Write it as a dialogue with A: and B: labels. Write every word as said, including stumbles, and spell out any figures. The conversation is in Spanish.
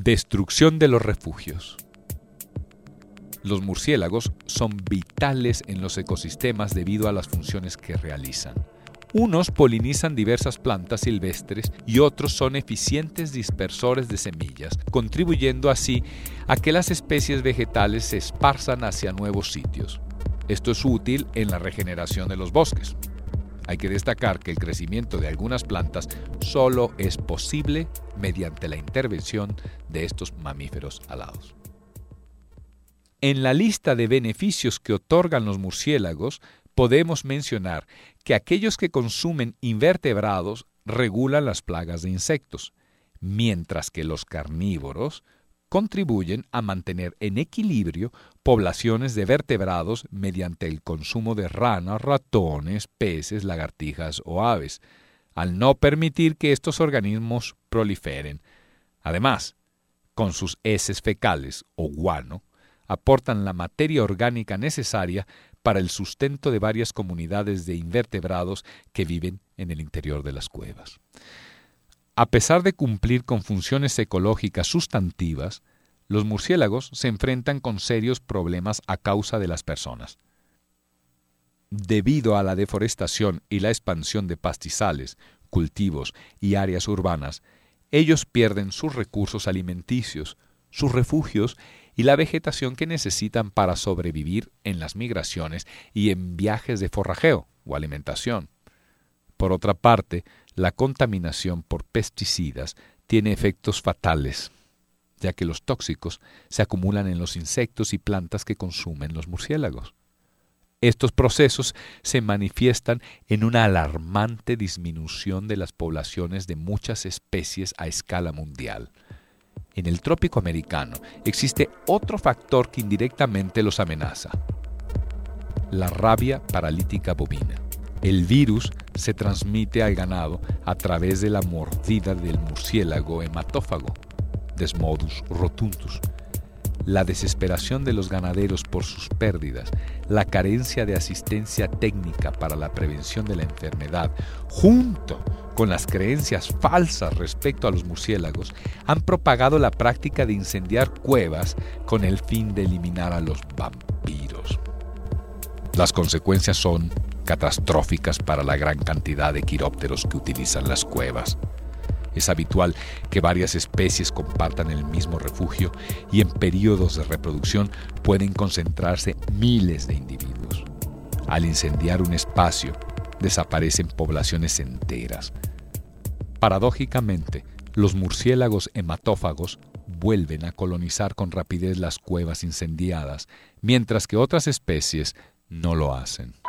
A: Destrucción de los refugios. Los murciélagos son vitales en los ecosistemas debido a las funciones que realizan. Unos polinizan diversas plantas silvestres y otros son eficientes dispersores de semillas, contribuyendo así a que las especies vegetales se esparzan hacia nuevos sitios. Esto es útil en la regeneración de los bosques. Hay que destacar que el crecimiento de algunas plantas solo es posible mediante la intervención de estos mamíferos alados. En la lista de beneficios que otorgan los murciélagos, podemos mencionar que aquellos que consumen invertebrados regulan las plagas de insectos, mientras que los carnívoros contribuyen a mantener en equilibrio poblaciones de vertebrados mediante el consumo de ranas, ratones, peces, lagartijas o aves, al no permitir que estos organismos proliferen. Además, con sus heces fecales o guano, aportan la materia orgánica necesaria para el sustento de varias comunidades de invertebrados que viven en el interior de las cuevas. A pesar de cumplir con funciones ecológicas sustantivas, los murciélagos se enfrentan con serios problemas a causa de las personas. Debido a la deforestación y la expansión de pastizales, cultivos y áreas urbanas, ellos pierden sus recursos alimenticios, sus refugios y la vegetación que necesitan para sobrevivir en las migraciones y en viajes de forrajeo o alimentación. Por otra parte, la contaminación por pesticidas tiene efectos fatales, ya que los tóxicos se acumulan en los insectos y plantas que consumen los murciélagos. Estos procesos se manifiestan en una alarmante disminución de las poblaciones de muchas especies a escala mundial. En el trópico americano existe otro factor que indirectamente los amenaza: la rabia paralítica bovina. El virus se transmite al ganado a través de la mordida del murciélago hematófago, Desmodus rotundus. La desesperación de los ganaderos por sus pérdidas, la carencia de asistencia técnica para la prevención de la enfermedad, junto con las creencias falsas respecto a los murciélagos, han propagado la práctica de incendiar cuevas con el fin de eliminar a los vampiros. Las consecuencias son catastróficas para la gran cantidad de quirópteros que utilizan las cuevas. Es habitual que varias especies compartan el mismo refugio y en periodos de reproducción pueden concentrarse miles de individuos. Al incendiar un espacio, desaparecen poblaciones enteras. Paradójicamente, los murciélagos hematófagos vuelven a colonizar con rapidez las cuevas incendiadas, mientras que otras especies no lo hacen.